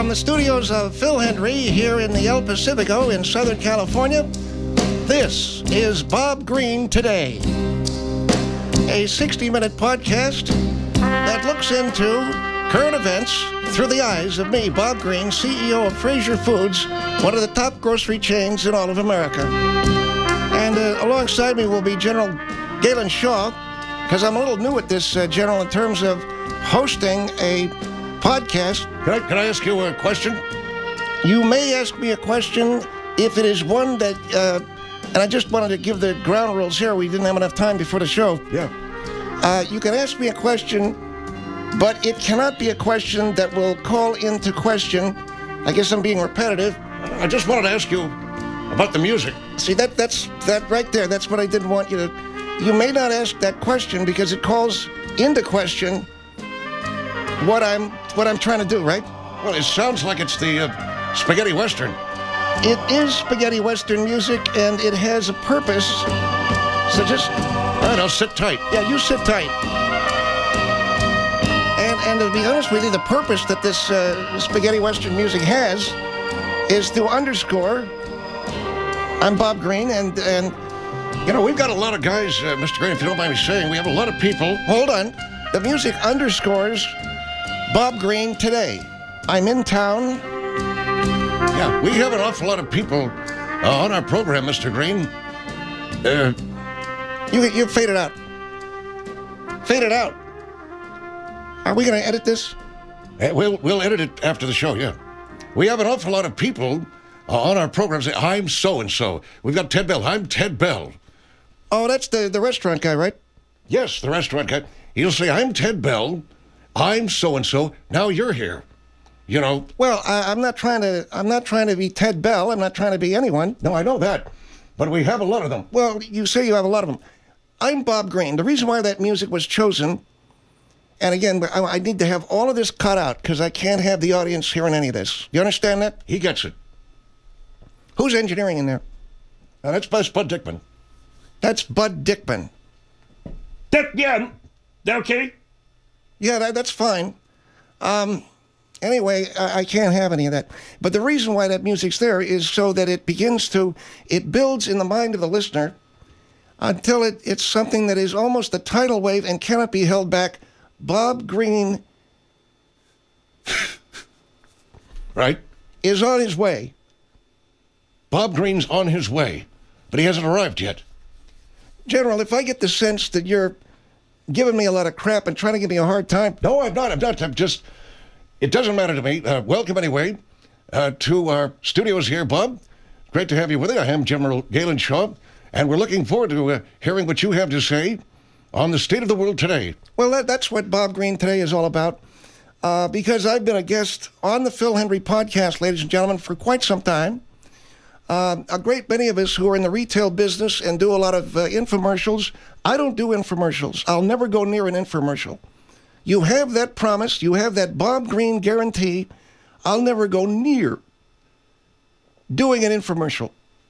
From the studios of Phil Hendry here in the El Pacifico in Southern California, this is Bob Green Today, a 60-minute podcast that looks into current events through the eyes of me, Bob Green, CEO of Fraser Foods, one of the top grocery chains in all of America. And alongside me will be General Galen Shaw, because I'm a little new at this, General, in terms of hosting a podcast. Can I ask you a question? You may ask me a question if it is one that, and I just wanted to give the ground rules here. We didn't have enough time before the show. Yeah. You can ask me a question, but it cannot be a question that will call into question. I guess I'm being repetitive. I just wanted to ask you about the music. See, that's right there. That's what I didn't want you to... You may not ask that question because it calls into question what I'm trying to do, right? Well, it sounds like it's the spaghetti western. It is spaghetti western music, and it has a purpose. So just... All right, I'll sit tight. Yeah, you sit tight. And to be honest with you, the purpose that this spaghetti western music has is to underscore I'm Bob Green, and you know, we've got a lot of guys, Mr. Green, if you don't mind me saying, we have a lot of people. Hold on. The music underscores Bob Green Today. I'm in town. Yeah, we have an awful lot of people on our program, Mr. Green. You fade it out. Fade it out. Are we going to edit this? We'll edit it after the show, yeah. We have an awful lot of people on our program say, I'm so-and-so. We've got Ted Bell. I'm Ted Bell. Oh, that's the restaurant guy, right? Yes, the restaurant guy. He'll say, I'm Ted Bell. I'm so-and-so. Now you're here. You know. Well, I'm not trying to be Ted Bell. I'm not trying to be anyone. No, I know that. But we have a lot of them. Well, you say you have a lot of them. I'm Bob Green. The reason why that music was chosen, and again, I need to have all of this cut out because I can't have the audience hearing any of this. You understand that? He gets it. Who's engineering in there? That's Bud Dickman. That's Bud Dickman. Yeah, okay. Yeah, that's fine. Anyway, I can't have any of that. But the reason why that music's there is so that it builds in the mind of the listener until it's something that is almost a tidal wave and cannot be held back. Bob Green right, is on his way. Bob Green's on his way, but he hasn't arrived yet. General, if I get the sense that you're giving me a lot of crap and trying to give me a hard time... No, I'm not. I'm just... It doesn't matter to me. Welcome, anyway, to our studios here, Bob. Great to have you with us. I am General Galen Shaw, and we're looking forward to hearing what you have to say on the state of the world today. Well, that's what Bob Green Today is all about, because I've been a guest on the Phil Hendry podcast, ladies and gentlemen, for quite some time. A great many of us who are in the retail business and do a lot of infomercials. I don't do infomercials. I'll never go near an infomercial. You have that promise. You have that Bob Green guarantee. I'll never go near doing an infomercial.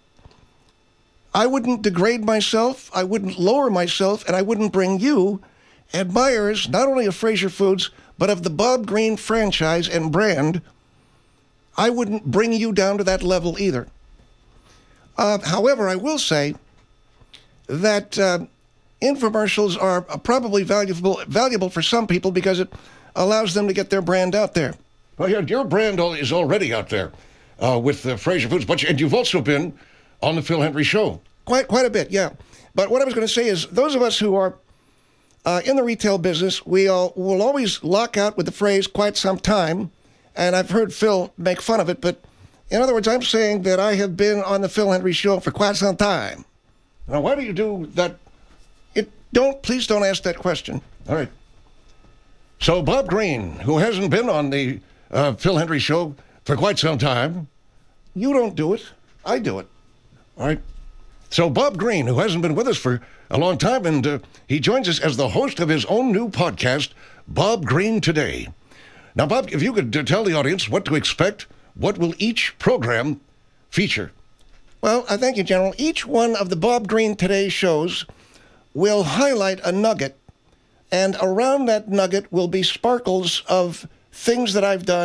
I wouldn't degrade myself. I wouldn't lower myself. And I wouldn't bring you, admirers, not only of Fraser Foods, but of the Bob Green franchise and brand, I wouldn't bring you down to that level either. However, I will say that infomercials are probably valuable for some people because it allows them to get their brand out there. Well, your brand is already out there with Fraser Foods, and you've also been on the Phil Hendry Show. Quite a bit, yeah. But what I was going to say is those of us who are in the retail business, we will always lock out with the phrase quite some time, and I've heard Phil make fun of it, but in other words, I'm saying that I have been on the Phil Hendry Show for quite some time. Now, why do you do that? Please don't ask that question. All right. So Bob Green, who hasn't been on the Phil Hendry Show for quite some time. You don't do it. I do it. All right. So Bob Green, who hasn't been with us for a long time, and he joins us as the host of his own new podcast, Bob Green Today. Now, Bob, if you could tell the audience what to expect, what will each program feature? Well, I thank you, General. Each one of the Bob Green Today shows will highlight a nugget, and around that nugget will be sparkles of things that I've done,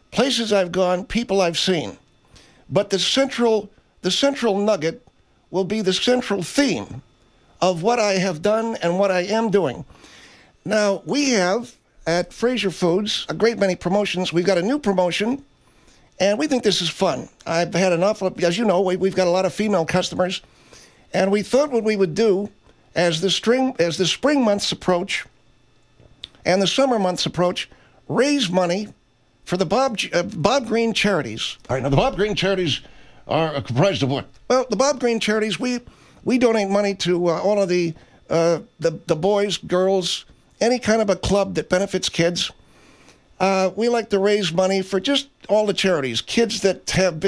places I've gone, people I've seen. But the central nugget will be the central theme of what I have done and what I am doing. Now, we have at Fraser Foods a great many promotions. We've got a new promotion, and we think this is fun. I've had an awful, as you know, we've got a lot of female customers, and we thought what we would do as the spring months approach and the summer months approach, raise money for the Bob Green charities. All right, now the Bob Green charities are comprised of what? Well, the Bob Green charities, we donate money to all of the boys, girls, any kind of a club that benefits kids. We like to raise money for just all the charities, kids that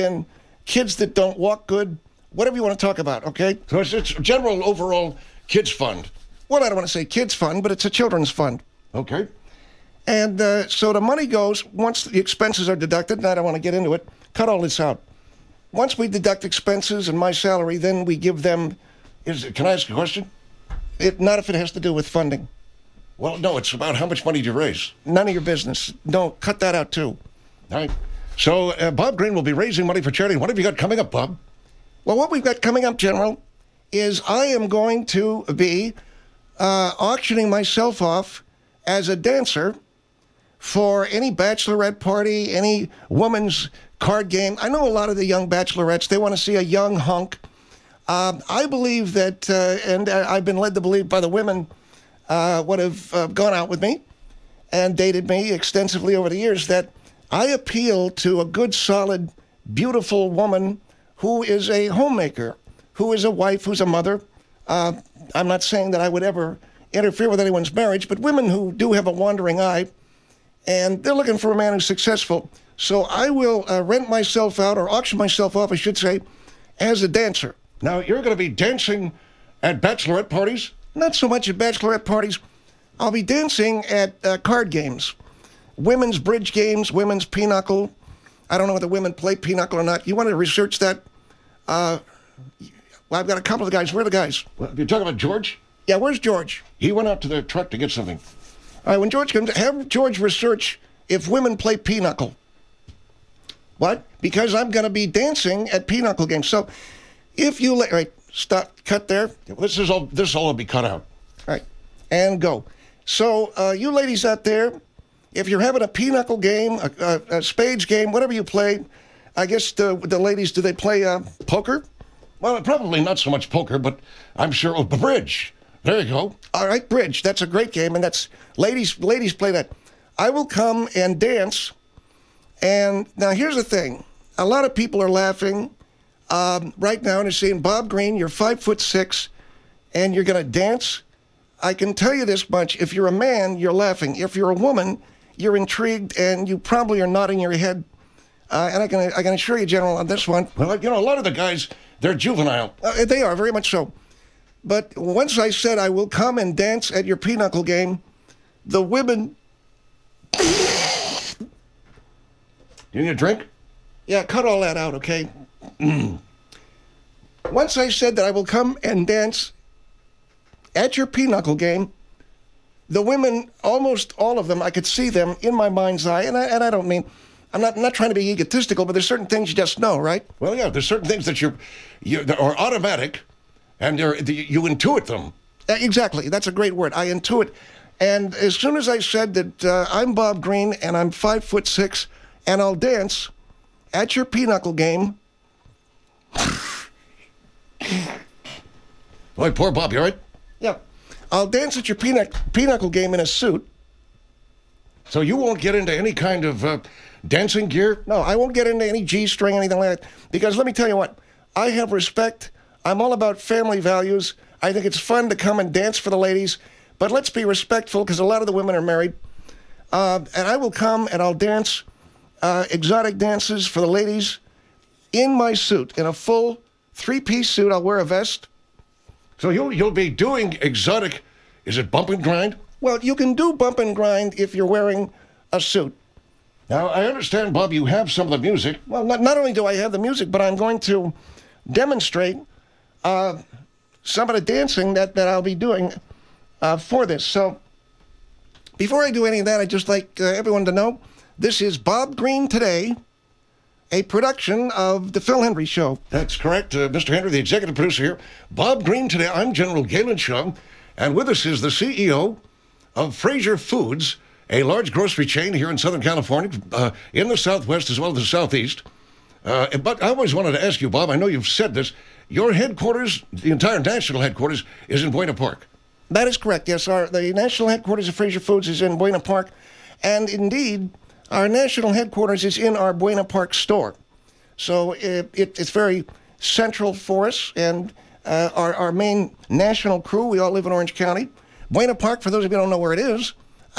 don't walk good, whatever you want to talk about, okay? So it's a general overall kids fund. Well, I don't want to say kids fund, but it's a children's fund. Okay. And so the money goes, once the expenses are deducted, and I don't want to get into it, cut all this out. Once we deduct expenses and my salary, then we give them... Can I ask a question? Not if it has to do with funding. Well, no, it's about how much money do you raise. None of your business. No, cut that out too. All right. So Bob Green will be raising money for charity. What have you got coming up, Bob? Well, what we've got coming up, General, is I am going to be auctioning myself off as a dancer for any bachelorette party, any woman's card game. I know a lot of the young bachelorettes, they want to see a young hunk. I believe that, and I've been led to believe by the women would have gone out with me and dated me extensively over the years, that I appeal to a good, solid, beautiful woman who is a homemaker, who is a wife, who's a mother. I'm not saying that I would ever interfere with anyone's marriage, but women who do have a wandering eye, and they're looking for a man who's successful. So I will rent myself out, or auction myself off, I should say, as a dancer. Now, you're going to be dancing at bachelorette parties? Not so much at bachelorette parties. I'll be dancing at card games. Women's bridge games, women's pinochle. I don't know whether women play pinochle or not. You want to research that? Well, I've got a couple of guys. Where are the guys? Well, you're talking about George? Yeah, where's George? He went out to the truck to get something. All right, when George comes, have George research if women play pinochle. What? Because I'm going to be dancing at pinochle games. So if you let... Right, stop, cut there. This all will be cut out. All right, and go. So you ladies out there, if you're having a pinochle game, a spades game, whatever you play, I guess the ladies, do they play poker? Well, probably not so much poker, but I'm sure bridge. There you go. All right, bridge. That's a great game, and that's ladies play that. I will come and dance. And now here's the thing: a lot of people are laughing right now, and they're saying, "Bob Green, you're 5'6", and you're going to dance." I can tell you this much: if you're a man, you're laughing. If you're a woman, you're intrigued, and you probably are nodding your head. And I can assure you, General, on this one. Well, you know, a lot of the guys, they're juvenile. They are, very much so. But once I said I will come and dance at your pinochle game, the women... You need a drink? Yeah, cut all that out, okay? Once I said that I will come and dance at your pinochle game, the women, almost all of them, I could see them in my mind's eye, and I don't mean... I'm not trying to be egotistical, but there's certain things you just know, right? Well, yeah, there's certain things that that are automatic, and you intuit them. Exactly. That's a great word. I intuit. And as soon as I said that I'm Bob Green and I'm 5'6", and I'll dance at your pinochle game. Boy, poor Bob, you all right? Yeah. I'll dance at your pinochle game in a suit. So you won't get into any kind of dancing gear? No, I won't get into any G-string, anything like that. Because let me tell you what, I have respect. I'm all about family values. I think it's fun to come and dance for the ladies. But let's be respectful, because a lot of the women are married. And I will come and I'll dance exotic dances for the ladies in my suit, in a full 3-piece suit. I'll wear a vest. So you'll be doing exotic, is it bump and grind? Well, you can do bump and grind if you're wearing a suit. Now, I understand, Bob, you have some of the music. Well, not only do I have the music, but I'm going to demonstrate some of the dancing that I'll be doing for this. So before I do any of that, I'd just like everyone to know This is Bob Green Today, a production of The Phil Hendrie Show. That's correct, Mr. Henry, the executive producer here. Bob Green Today. I'm General Galen Shaw, and with us is the CEO of Fraser Foods, a large grocery chain here in Southern California, in the Southwest as well as the Southeast. But I always wanted to ask you, Bob, I know you've said this, your headquarters, the entire national headquarters, is in Buena Park. That is correct, yes. The national headquarters of Fraser Foods is in Buena Park, and indeed, our national headquarters is in our Buena Park store. So it's very central for us, and our main national crew, we all live in Orange County. Buena Park, for those of you who don't know where it is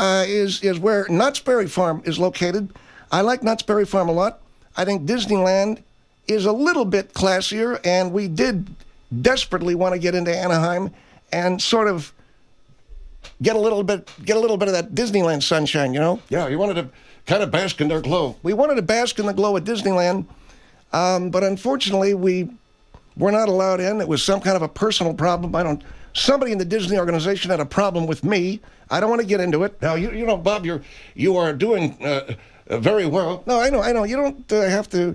where Knott's Berry Farm is located. I like Knott's Berry Farm a lot. I think Disneyland is a little bit classier, and we did desperately want to get into Anaheim and sort of get a little bit of that Disneyland sunshine, you know? Yeah, you wanted to kind of bask in their glow. We wanted to bask in the glow at Disneyland, but unfortunately we were not allowed in. It was some kind of a personal problem. Somebody in the Disney organization had a problem with me. I don't want to get into it. Now, you know, Bob, you are doing very well. No, I know. You don't have to.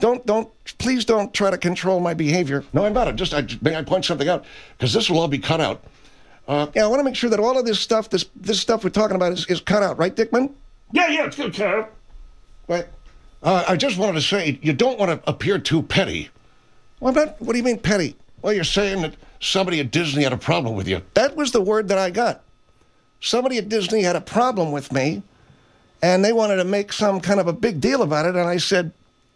Please don't try to control my behavior. No, I'm not. May I point something out? Because this will all be cut out. Yeah, I want to make sure that all of this stuff, this stuff we're talking about is cut out, right, Dickman? Yeah, it's good, Carl. Right. I just wanted to say, you don't want to appear too petty. Well, what do you mean petty? Well, you're saying that somebody at Disney had a problem with you. That was the word that I got. Somebody at Disney had a problem with me, and they wanted to make some kind of a big deal about it, and I said,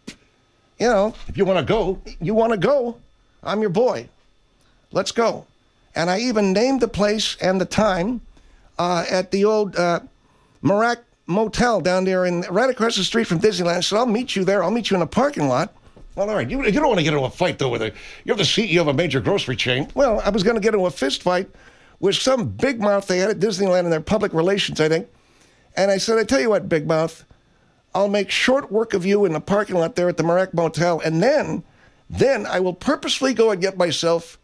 you know, if you want to go. You want to go? I'm your boy. Let's go. And I even named the place and the time at the old Marac Motel down there right across the street from Disneyland. I said, I'll meet you there. I'll meet you in the parking lot. Well, all right. You don't want to get into a fight, though, you're the CEO of a major grocery chain. Well, I was going to get into a fist fight with some big mouth they had at Disneyland in their public relations, I think. And I said, I tell you what, big mouth, I'll make short work of you in the parking lot there at the Marac Motel, and then I will purposely go and get myself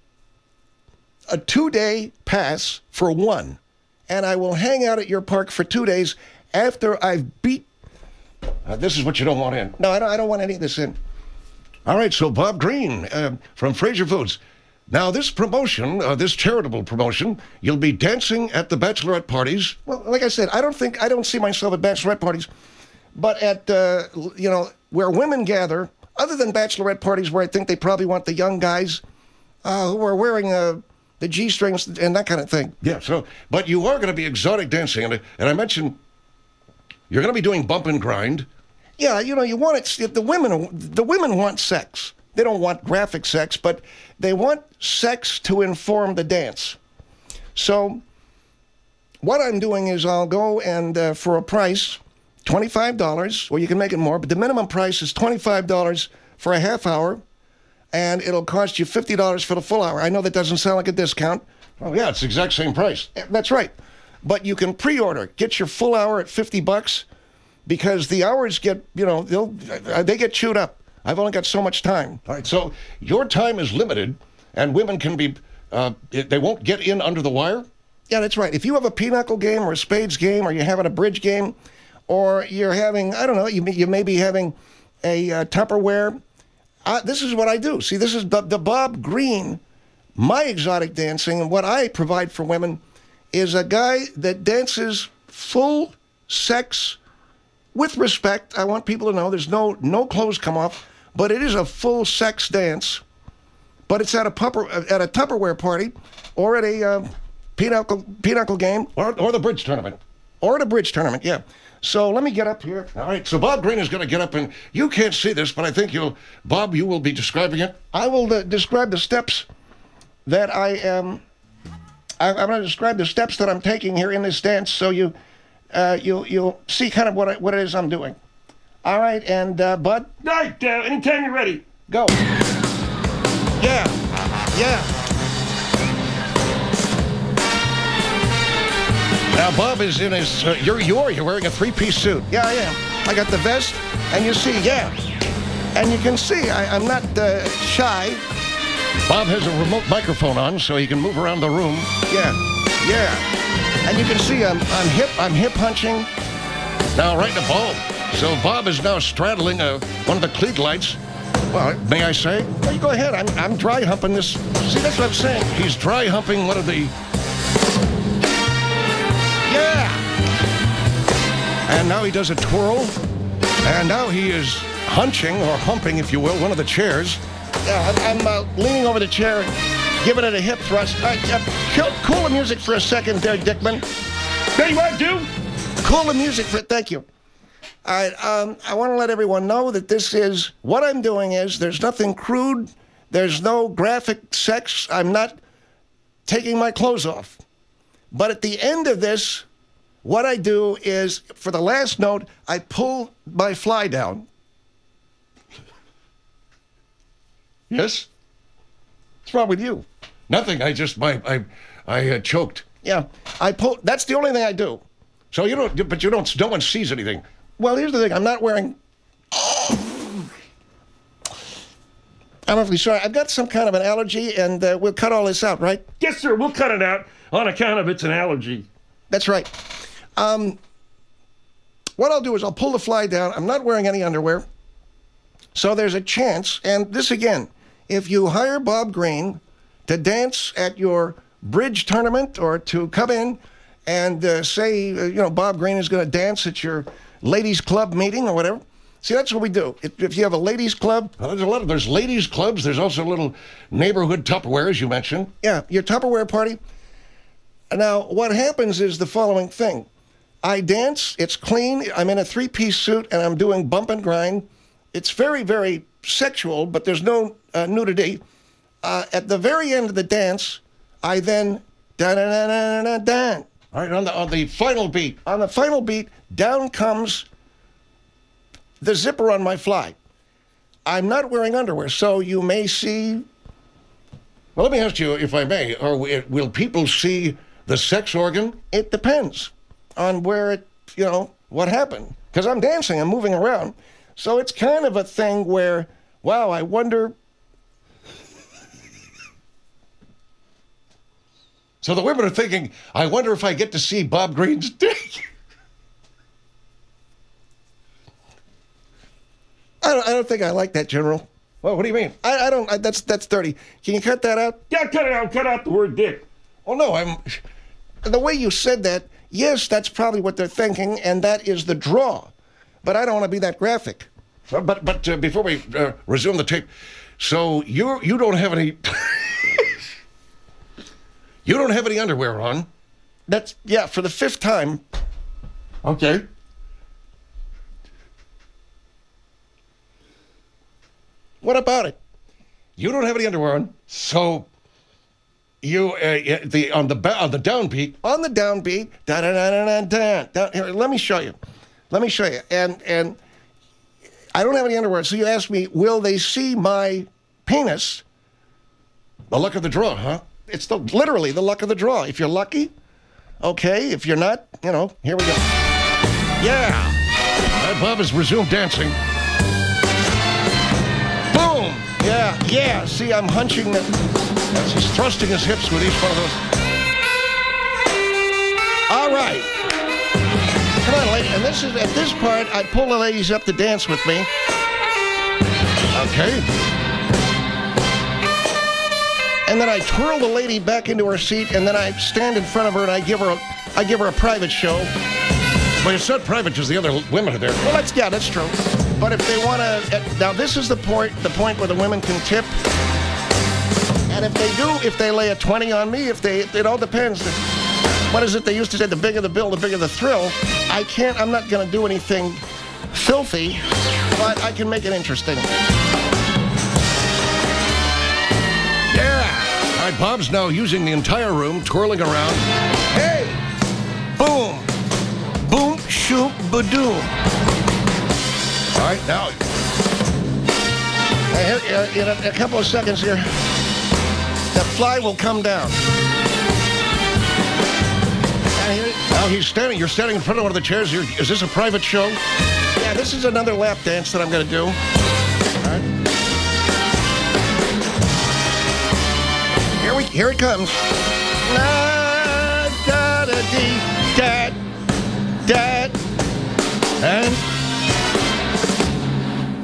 a 2-day pass for one, and I will hang out at your park for 2 days after I've beat... this is what you don't want in. No, I don't want any of this in. All right, so Bob Green from Fraser Foods. Now, this promotion, this charitable promotion, you'll be dancing at the bachelorette parties. Well, like I said, I don't see myself at bachelorette parties, but at, where women gather, other than bachelorette parties where I think they probably want the young guys who are wearing the G-strings and that kind of thing. Yeah, but you are going to be exotic dancing, and I mentioned you're going to be doing bump and grind. Yeah, you want it. The women want sex. They don't want graphic sex, but they want sex to inform the dance. So what I'm doing is I'll go and for a price, $25, or you can make it more, but the minimum price is $25 for a half hour, and it'll cost you $50 for the full hour. I know that doesn't sound like a discount. Oh, yeah, it's the exact same price. That's right. But you can pre-order. Get your full hour at $50 because the hours get, they get chewed up. I've only got so much time. All right, so your time is limited, and women can be, they won't get in under the wire? Yeah, that's right. If you have a pinochle game or a spades game, or you're having a bridge game, or you're having, I don't know, you may be having a Tupperware. This is what I do. See, this is the Bob Green, my exotic dancing, and what I provide for women is a guy that dances full sex with respect. I want people to know there's no clothes come off, but it is a full sex dance. But it's at a Tupperware party, or at a pinochle game, or the bridge tournament, yeah. So let me get up here. All right, so Bob Green is going to get up, and you can't see this, but I think you will be describing it. I will describe the steps that I am. I'm going to describe the steps that I'm taking here in this dance, so you'll see kind of what it is I'm doing. All right, and Bud? All right, anytime you're ready. Go. Yeah. Now, Bob is in his, you're wearing a three-piece suit. Yeah, I am. I got the vest, and you see, yeah. And you can see, I'm not shy. Bob has a remote microphone on, so he can move around the room. Yeah. And you can see I'm hip punching. Now, right in the ball. So Bob is now straddling one of the cleat lights. Well, may I say? Well, you go ahead. I'm dry humping this. See, that's what I'm saying. He's dry humping one of the... Yeah. And now he does a twirl. And now he is hunching, or humping, if you will, one of the chairs. Yeah, I'm leaning over the chair and giving it a hip thrust. All right, cool the music for a second there, Dickman. Tell you what, dude. Cool the music for... Thank you. All right, I want to let everyone know that this is... What I'm doing is there's nothing crude. There's no graphic sex. I'm not taking my clothes off. But at the end of this, what I do is, for the last note, I pull my fly down. Yes? What's wrong with you? Nothing. I just... I choked. Yeah, I pull... That's the only thing I do. So you don't... But you don't... No one sees anything. Well, here's the thing. I'm not wearing... I'm awfully sorry. I've got some kind of an allergy, and we'll cut all this out, right? Yes, sir. We'll cut it out on account of it's an allergy. That's right. What I'll do is I'll pull the fly down. I'm not wearing any underwear. So there's a chance, and this again, if you hire Bob Green to dance at your bridge tournament or to come in and say, Bob Green is going to dance at your ladies club meeting or whatever. See, that's what we do. If you have a ladies club. Well, there's ladies clubs. There's also little neighborhood Tupperware, as you mentioned. Yeah, your Tupperware party. Now, what happens is the following thing. I dance. It's clean. I'm in a three-piece suit, and I'm doing bump and grind. It's very, very sexual, but there's no nudity. At the very end of the dance, I then da-da-da-da-da-da. All right, on the final beat. On the final beat, down comes the zipper on my fly. I'm not wearing underwear, so you may see... Well, let me ask you, if I may, will people see the sex organ? It depends on where it, what happened. Because I'm dancing, I'm moving around. So it's kind of a thing where, wow, I wonder... So the women are thinking, I wonder if I get to see Bob Green's dick. I don't think I like that, General. Well, what do you mean? I don't. That's dirty. Can you cut that out? Yeah, cut it out. Cut out the word dick. Oh, no, The way you said that, yes, that's probably what they're thinking, and that is the draw. But I don't want to be that graphic. But before we resume the tape, so you don't have any... You don't have any underwear on? That's, yeah, for the fifth time. Okay. What about it? You don't have any underwear on, so you on the downbeat. On the downbeat, da da da da da da. Here, let me show you. And I don't have any underwear. So you ask me, will they see my penis? The luck of the draw, huh? It's literally the luck of the draw. If you're lucky, okay. If you're not, here we go. Yeah. All right, Bob has resumed dancing. Boom. Yeah. See, I'm hunching. As he's thrusting his hips with each one of those. All right. Come on, lady. And this is at this part, I pull the ladies up to dance with me. Okay. And then I twirl the lady back into her seat, and then I stand in front of her and I give her a private show. But it's not private because the other women are there. Well, that's true. But if they want to, now this is the point where the women can tip. And if they lay a 20 on me, it all depends. What is it they used to say? The bigger the bill, the bigger the thrill. I'm not going to do anything filthy, but I can make it interesting. All right, Bob's now using the entire room, twirling around. Hey! Boom! Boom, shoot, badoom. All right, now. In a couple of seconds here, the fly will come down. Now he's standing. You're standing in front of one of the chairs. Is this a private show? Yeah, this is another lap dance that I'm going to do. All right. Here it comes. La, da, da, dee, da, da. And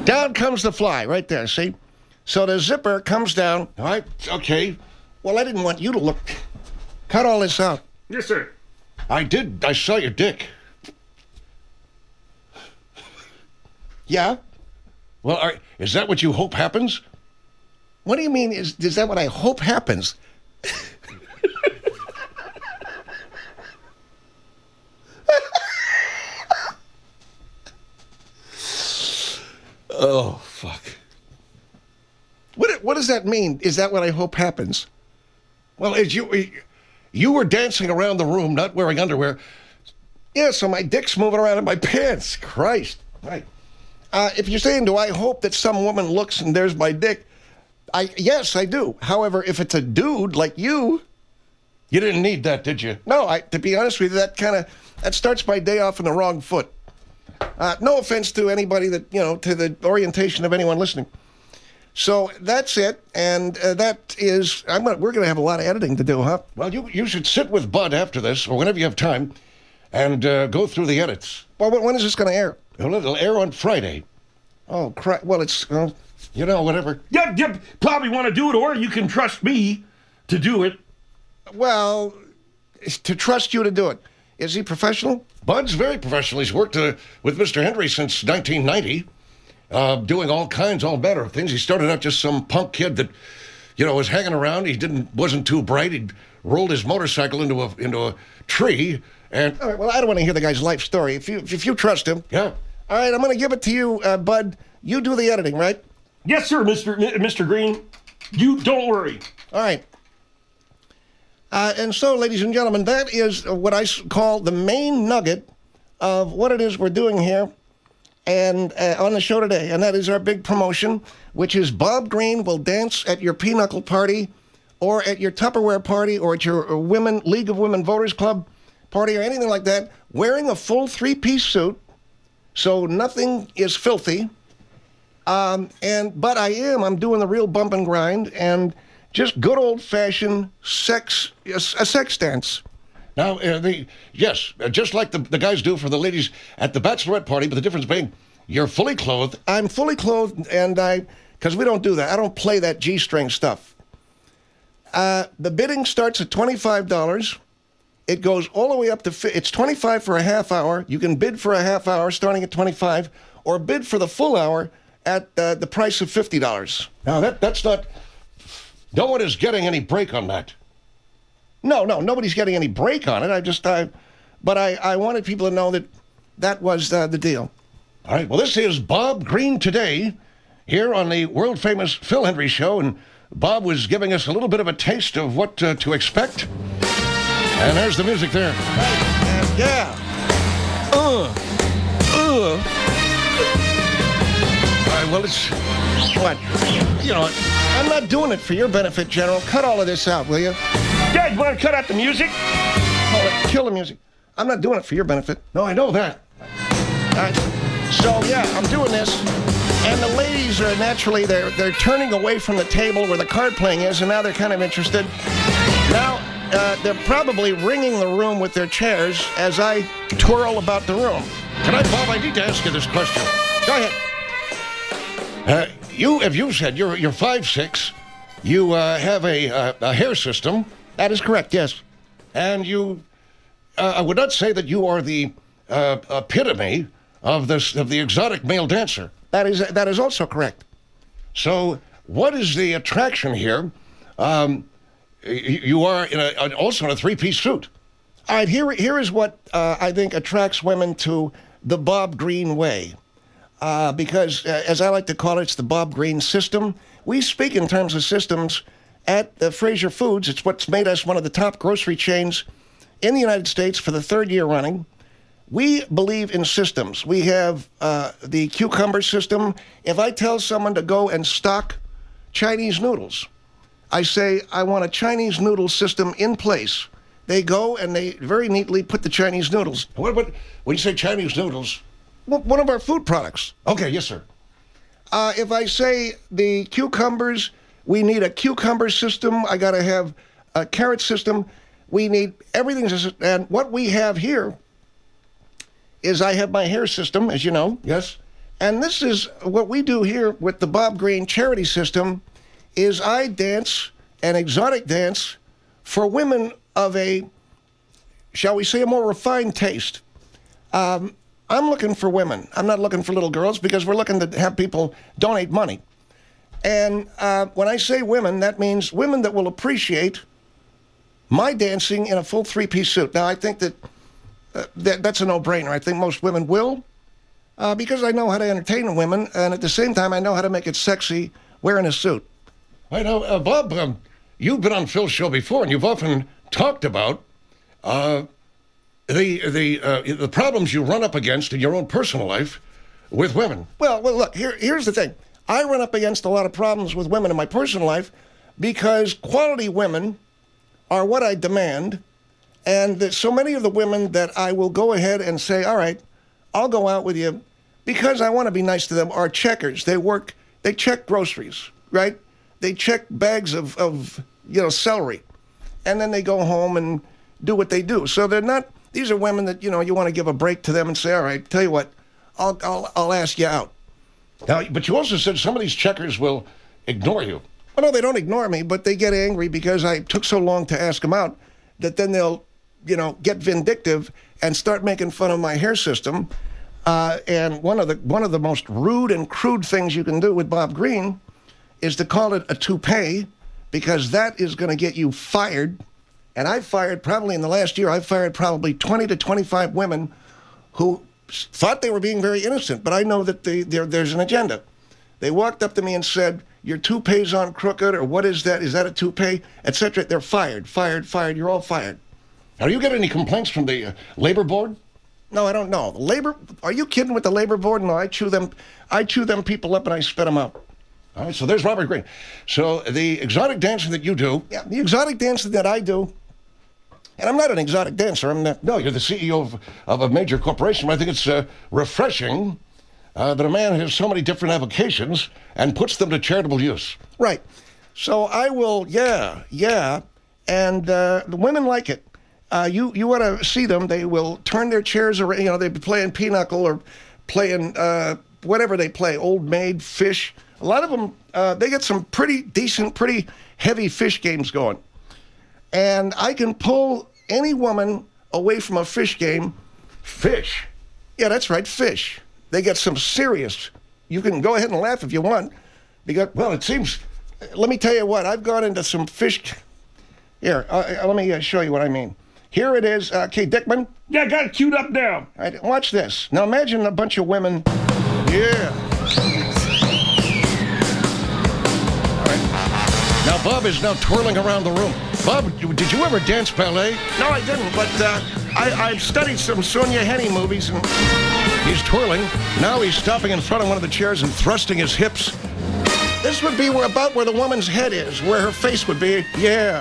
Down comes the fly, right there, see? So the zipper comes down. All right, okay. Well, I didn't want you to look. Cut all this out. Yes, sir. I saw your dick. Yeah? Well, is that what you hope happens? What do you mean, is that what I hope happens? Oh, fuck. What does that mean? Is that what I hope happens? Well, you were dancing around the room, not wearing underwear. Yeah, so my dick's moving around in my pants. Christ. Right. If you're saying, do I hope that some woman looks and there's my dick? Yes, I do. However, if it's a dude like you... You didn't need that, did you? No, to be honest with you, that starts my day off on the wrong foot. No offense to anybody to the orientation of anyone listening. So that's it, and that is, we're going to have a lot of editing to do, huh? Well, you should sit with Bud after this, or whenever you have time, and go through the edits. Well, when is this going to air? Well, it'll air on Friday. Oh, crap. Well, it's... whatever. You probably want to do it, or you can trust me to do it. Well, to trust you to do it. Is he professional? Bud's very professional. He's worked with Mr. Henry since 1990, doing all manner of things. He started out just some punk kid that, was hanging around. He wasn't too bright. He'd rolled his motorcycle into a tree, and... All right, well, I don't want to hear the guy's life story. If you trust him... Yeah. All right, I'm going to give it to you, Bud. You do the editing, right? Yes, sir, Mr. Green. You don't worry. All right. And so, ladies and gentlemen, that is what I call the main nugget of what it is we're doing here and on the show today. And that is our big promotion, which is Bob Green will dance at your pinochle party or at your Tupperware party or at your League of Women Voters Club party or anything like that, wearing a full three-piece suit, so nothing is filthy. But I'm doing the real bump and grind and just good old-fashioned sex dance. Now, just like the guys do for the ladies at the bachelorette party, but the difference being you're fully clothed. I'm fully clothed, and because we don't do that. I don't play that G-string stuff. The bidding starts at $25. It goes all the way up to, it's $25 for a half hour. You can bid for a half hour starting at $25, or bid for the full hour at the price of $50. Now, that's not... No one is getting any break on that. No, nobody's getting any break on it. But I wanted people to know that was the deal. All right, well, this is Bob Green Today here on the world-famous Phil Hendry Show, and Bob was giving us a little bit of a taste of what to expect. And there's the music there. Right, yeah. All right, well, it's... What? You know what? I'm not doing it for your benefit, General. Cut all of this out, will you? Dad, you want to cut out the music? Kill the music. I'm not doing it for your benefit. No, I know that. All right. So, yeah, I'm doing this. And the ladies are naturally, they're turning away from the table where the card playing is, and now they're kind of interested. Now, they're probably ringing the room with their chairs as I twirl about the room. Bob, I need to ask you this question. Go ahead. You said you're 5'6", you have a hair system. That is correct, yes. And you, I would not say that you are the epitome of the exotic male dancer. That is also correct. So, what is the attraction here? You are also in a three-piece suit. All right, here is what I think attracts women to the Bob Green way. Because, as I like to call it, it's the Bob Green system. We speak in terms of systems at Fraser Foods. It's what's made us one of the top grocery chains in the United States for the third year running. We believe in systems. We have the cucumber system. If I tell someone to go and stock Chinese noodles, I say, I want a Chinese noodle system in place. They go and they very neatly put the Chinese noodles. What when you say Chinese noodles? One of our food products. Okay, yes, sir. If I say the cucumbers, we need a cucumber system. I got to have a carrot system. We need everything. And what we have here is I have my hair system, as you know. Yes. And this is what we do here with the Bob Green charity system, is I dance an exotic dance for women of a, shall we say, a more refined taste. I'm looking for women. I'm not looking for little girls because we're looking to have people donate money. And when I say women, that means women that will appreciate my dancing in a full three-piece suit. Now, I think that's a no-brainer. I think most women will, because I know how to entertain women, and at the same time, I know how to make it sexy wearing a suit. I know, Bob, you've been on Phil's show before, and you've often talked about the problems you run up against in your own personal life with women. Well, look, here's the thing. I run up against a lot of problems with women in my personal life because quality women are what I demand, and so many of the women that I will go ahead and say, all right, I'll go out with you because I want to be nice to them, are checkers. They check groceries, right? They check bags of celery, and then they go home and do what they do. So these are women that, you want to give a break to them and say, all right, tell you what, I'll ask you out. Now, but you also said some of these checkers will ignore you. Well, no, they don't ignore me, but they get angry because I took so long to ask them out that then they'll, get vindictive and start making fun of my hair system. And one of the most rude and crude things you can do with Bob Green is to call it a toupee, because that is going to get you fired. And I've fired in the last year, I've fired probably 20 to 25 women who thought they were being very innocent, but I know that there's an agenda. They walked up to me and said, your toupee's on crooked, or what is that? Is that a toupee? Etc. They're fired. You're all fired. Now, do you get any complaints from the labor board? No, I don't know. The labor? Are you kidding with the labor board? No, I chew them people up and I spit them out. All right, so there's Robert Green. So the exotic dancing that you do. Yeah, the exotic dancing that I do. And I'm not an exotic dancer. No, you're the CEO of a major corporation. I think it's refreshing that a man has so many different avocations and puts them to charitable use. Right. So I will, yeah. And the women like it. You want to see them. They will turn their chairs around. They'll be playing pinochle or playing whatever they play, Old Maid, Fish. A lot of them, they get some pretty decent, pretty heavy fish games going. And I can pull any woman away from a fish game. Fish? Yeah, that's right, fish. They get some serious. You can go ahead and laugh if you want. Because, well, it seems, let me tell you what, I've gone into some fish. Here, let me show you what I mean. Here it is. Okay, Dickman? Yeah, I got it queued up now. All right, watch this. Now imagine a bunch of women. Yeah. Now, Bob is now twirling around the room. Bob, did you ever dance ballet? No, I didn't, but I've studied some Sonia Henney movies. And he's twirling. Now he's stopping in front of one of the chairs and thrusting his hips. This would be about where the woman's head is, where her face would be. Yeah.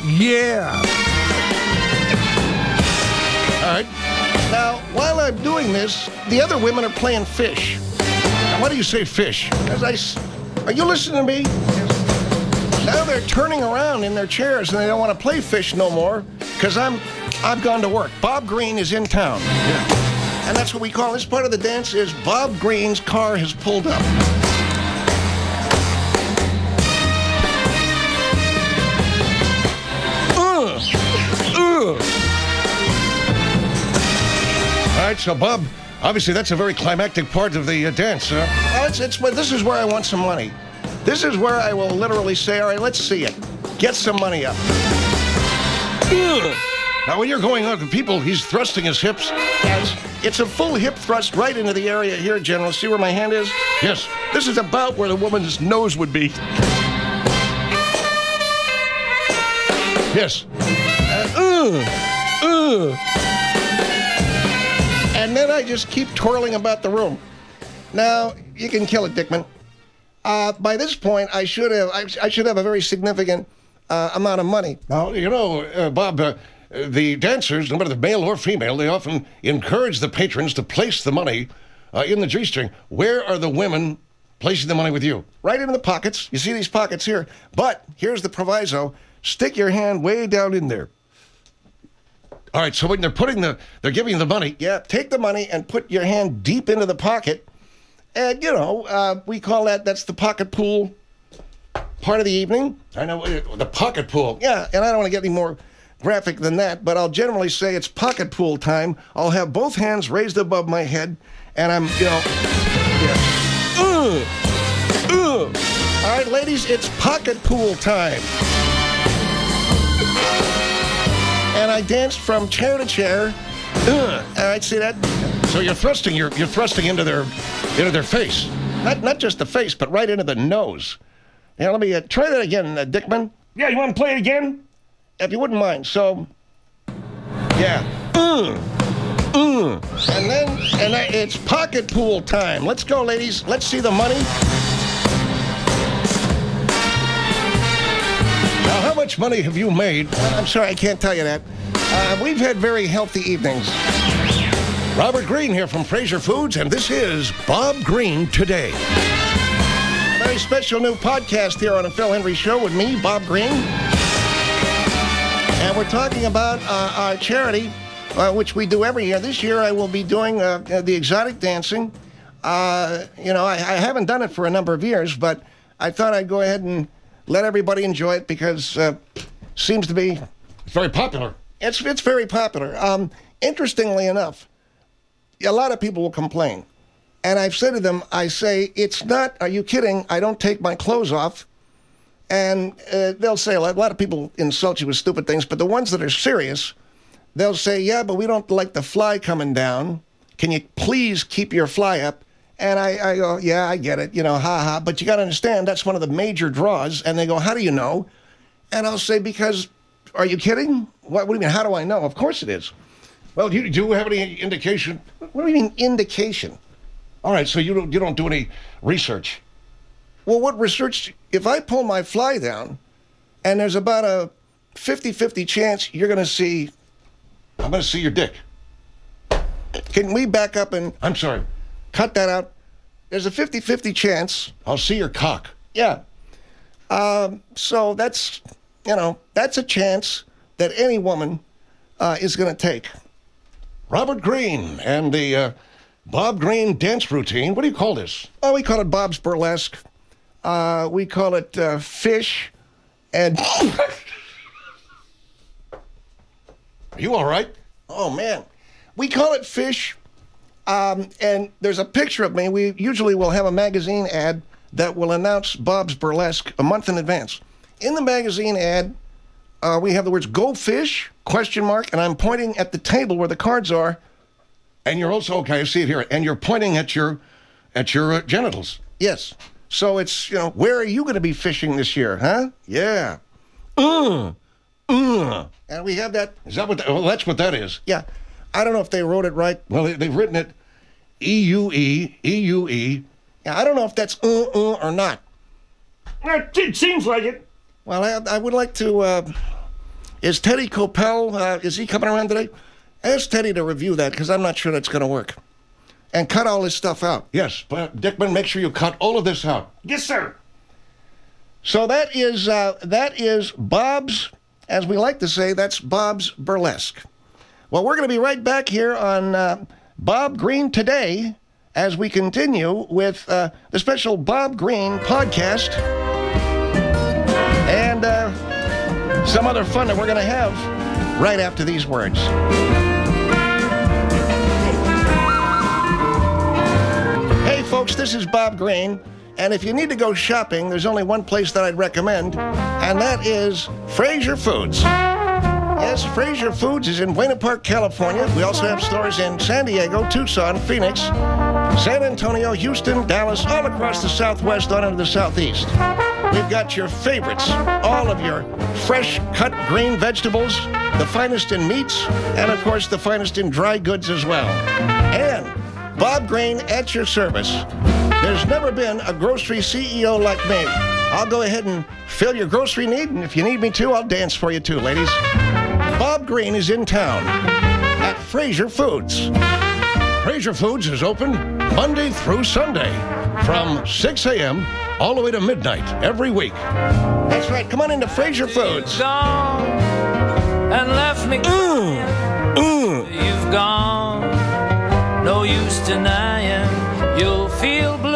All right. Now, while I'm doing this, the other women are playing fish. Now, why do you say fish? Are you listening to me? Now they're turning around in their chairs and they don't want to play fish no more because I've gone to work. Bob Green is in town. Yeah. And that's what we call this part of the dance is Bob Green's car has pulled up. All right, so Bob, obviously that's a very climactic part of the dance. Well, this is where I want some money. This is where I will literally say, all right, let's see it. Get some money up. Now, when you're going on to people, he's thrusting his hips. Yes. It's a full hip thrust right into the area here, General. See where my hand is? Yes. This is about where the woman's nose would be. Yes. And then I just keep twirling about the room. Now, you can kill it, Dickman. By this point, I should have a very significant amount of money. Now, Bob, the dancers, no matter the male or female, they often encourage the patrons to place the money in the G-string. Where are the women placing the money with you? Right into the pockets. You see these pockets here. But here's the proviso. Stick your hand way down in there. All right, so when they're giving you the money. Yeah, take the money and put your hand deep into the pocket. And, we call that's the pocket pool part of the evening. I know, the pocket pool. Yeah, and I don't want to get any more graphic than that, but I'll generally say it's pocket pool time. I'll have both hands raised above my head, and I'm, All right, ladies, it's pocket pool time. And I danced from chair to chair. All right, see that? So you're thrusting into their face. Not just the face, but right into the nose. Now, let me try that again, Dickman. Yeah, you want to play it again? If you wouldn't mind. So, yeah. And then it's pocket pool time. Let's go, ladies. Let's see the money. Now, how much money have you made? I'm sorry, I can't tell you that. We've had very healthy evenings. Robert Green here from Fraser Foods, and this is Bob Green Today. A very special new podcast here on the Phil Hendrie Show with me, Bob Green. And we're talking about our charity, which we do every year. This year I will be doing the exotic dancing. I haven't done it for a number of years, but I thought I'd go ahead and let everybody enjoy it because seems to be... It's very popular. It's very popular. Interestingly enough, a lot of people will complain. And I've said to them, it's not, are you kidding? I don't take my clothes off. And they'll say, a lot of people insult you with stupid things, but the ones that are serious, they'll say, yeah, but we don't like the fly coming down. Can you please keep your fly up? And I go, yeah, I get it, ha. But you got to understand, that's one of the major draws. And they go, how do you know? And I'll say, because, are you kidding? What do you mean, how do I know? Of course it is. Well, do you have any indication? What do you mean, indication? All right, so you don't do any research. Well, what research? If I pull my fly down, and there's about a 50-50 chance you're going to see... I'm going to see your dick. Can we back up and... I'm sorry. Cut that out. There's a 50-50 chance. I'll see your cock. Yeah. So that's a chance that any woman is going to take. Robert Green and the Bob Green dance routine. What do you call this? Oh, we call it Bob's Burlesque. We call it Fish. And... Are you all right? Oh, man. We call it Fish. And there's a picture of me. We usually will have a magazine ad that will announce Bob's Burlesque a month in advance. In the magazine ad, we have the words "Go Fish?" ? And I'm pointing at the table where the cards are. And you're also, okay, I see it here, and you're pointing at your genitals. Yes. So it's, where are you going to be fishing this year, huh? Yeah. And we have that. Is that what, well, that's what that is. Yeah. I don't know if they wrote it right. Well, they've written it E-U-E, E-U-E. Yeah, I don't know if that's or not. It seems like it. Well, I would like to, is Teddy Coppell, is he coming around today? Ask Teddy to review that, because I'm not sure that's going to work. And cut all this stuff out. Yes, but Dickman, make sure you cut all of this out. Yes, sir. So that is Bob's, as we like to say, that's Bob's Burlesque. Well, we're going to be right back here on Bob Green Today as we continue with the special Bob Green podcast and some other fun that we're going to have right after these words. Hey, folks, this is Bob Green, and if you need to go shopping, there's only one place that I'd recommend, and that is Fraser Foods. Yes, Fraser Foods is in Buena Park, California. We also have stores in San Diego, Tucson, Phoenix, San Antonio, Houston, Dallas, all across the Southwest on into the Southeast. We've got your favorites, all of your fresh cut green vegetables, the finest in meats, and of course the finest in dry goods as well. And Bob Green at your service. There's never been a grocery CEO like me. I'll go ahead and fill your grocery need, and if you need me to, I'll dance for you too, ladies. Bob Green is in town at Fraser Foods. Fraser Foods is open Monday through Sunday from 6 a.m. all the way to midnight every week. That's right. Come on into Fraser Foods. Gone and left me. You've gone. No use denying. You'll feel blue.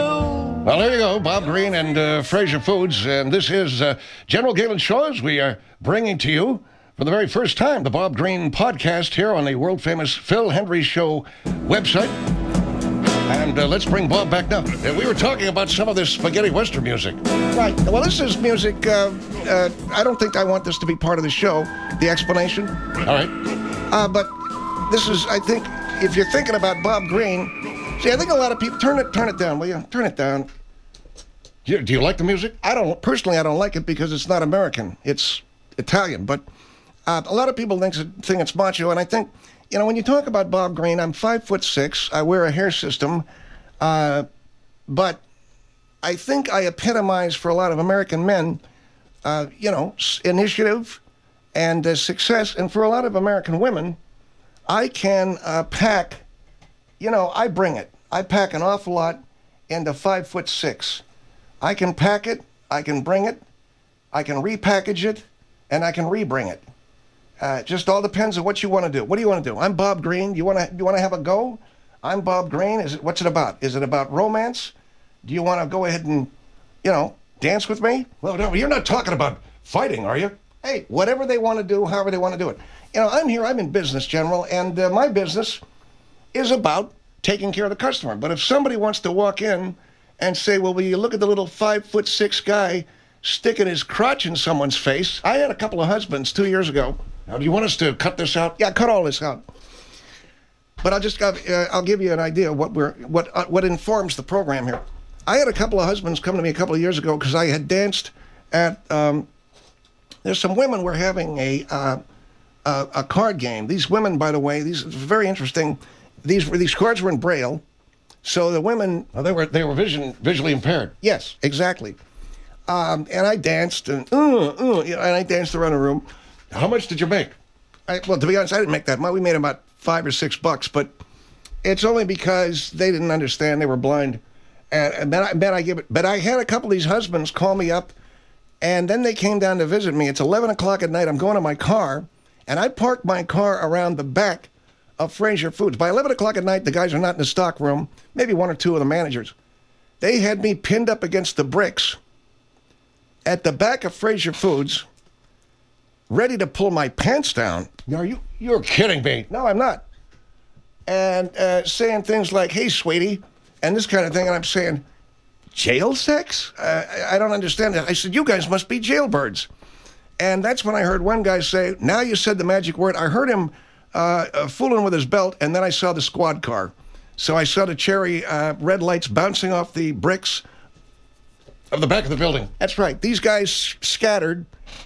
Well, there you go, Bob Green and Fraser Foods. And this is General Galen Shaw's. We are bringing to you, for the very first time, the Bob Green podcast here on the world-famous Phil Hendrie Show website. And let's bring Bob back now. We were talking about some of this spaghetti western music. Right. Well, this is music. I don't think I want this to be part of the show, the explanation. All right. But this is, I think, if you're thinking about Bob Green, see, I think a lot of people, turn it down, will you? Turn it down. Do you like the music? I don't like it because it's not American. It's Italian. But a lot of people think it's macho, and I think, you know, when you talk about Bob Green, I'm 5'6". I wear a hair system, but I think I epitomize for a lot of American men, initiative and success, and for a lot of American women, I can pack. I bring it. I pack an awful lot into 5'6". I can pack it. I can bring it. I can repackage it, and I can rebring it. Just all depends on what you want to do. What do you want to do? I'm Bob Green. You want to have a go? I'm Bob Green. What's it about? Is it about romance? Do you want to go ahead and, dance with me? Well, no, you're not talking about fighting, are you? Hey, whatever they want to do, however they want to do it. I'm in business, General, and my business is about taking care of the customer. But if somebody wants to walk in and say, well, will you look at the little 5'6" guy sticking his crotch in someone's face? I had a couple of husbands 2 years ago. Now, do you want us to cut this out? Yeah, cut all this out. But I'll give you an idea of what informs the program here. I had a couple of husbands come to me a couple of years ago because I had danced at. There's some women were having a card game. These women, by the way, these very interesting. These cards were in Braille, so the women. Oh, they were visually impaired. Yes, exactly. And I danced and I danced around the room. How much did you make? Well, to be honest, I didn't make that much. We made about $5 or $6, but it's only because they didn't understand. They were blind. And then I give it. But I had a couple of these husbands call me up, and then they came down to visit me. It's 11 o'clock at night. I'm going to my car, and I parked my car around the back of Fraser Foods. By 11 o'clock at night, the guys are not in the stock room, maybe one or two of the managers. They had me pinned up against the bricks at the back of Fraser Foods, ready to pull my pants down. You're kidding me. No, I'm not. And saying things like, hey, sweetie, and this kind of thing. And I'm saying, jail sex? I don't understand that. I said, you guys must be jailbirds. And that's when I heard one guy say, now you said the magic word. I heard him fooling with his belt, and then I saw the squad car. So I saw the cherry red lights bouncing off the bricks of the back of the building. That's right. These guys scattered.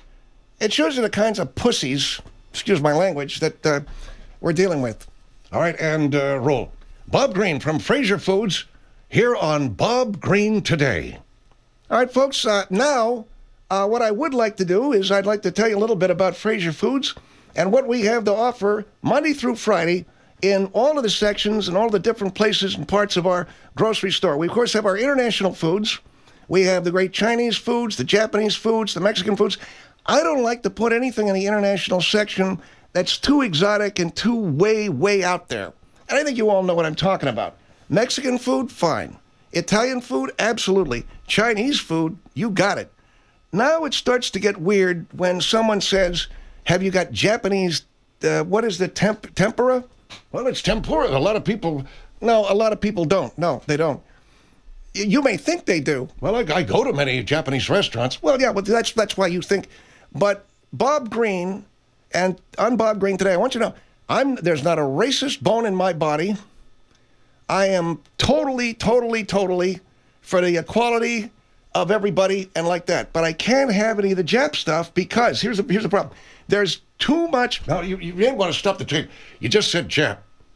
It shows you the kinds of pussies, excuse my language, that we're dealing with. All right, and roll. Bob Green from Fraser Foods here on Bob Green Today. All right, folks, now what I would like to do is I'd like to tell you a little bit about Fraser Foods and what we have to offer Monday through Friday in all of the sections and all the different places and parts of our grocery store. We, of course, have our international foods. We have the great Chinese foods, the Japanese foods, the Mexican foods. I don't like to put anything in the international section that's too exotic and too way out there. And I think you all know what I'm talking about. Mexican food, fine. Italian food, absolutely. Chinese food, you got it. Now it starts to get weird when someone says, have you got Japanese, what is the tempura? Well, it's tempura. A lot of people... No, a lot of people don't. No, they don't. You may think they do. Well, I go to many Japanese restaurants. Well, yeah, well, that's why you think. But Bob Green, and on Bob Green Today, I want you to know, there's not a racist bone in my body. I am totally for the equality of everybody and like that. But I can't have any of the Jap stuff because here's the problem. There's too much. No, you didn't want to stop the tape. You just said Jap.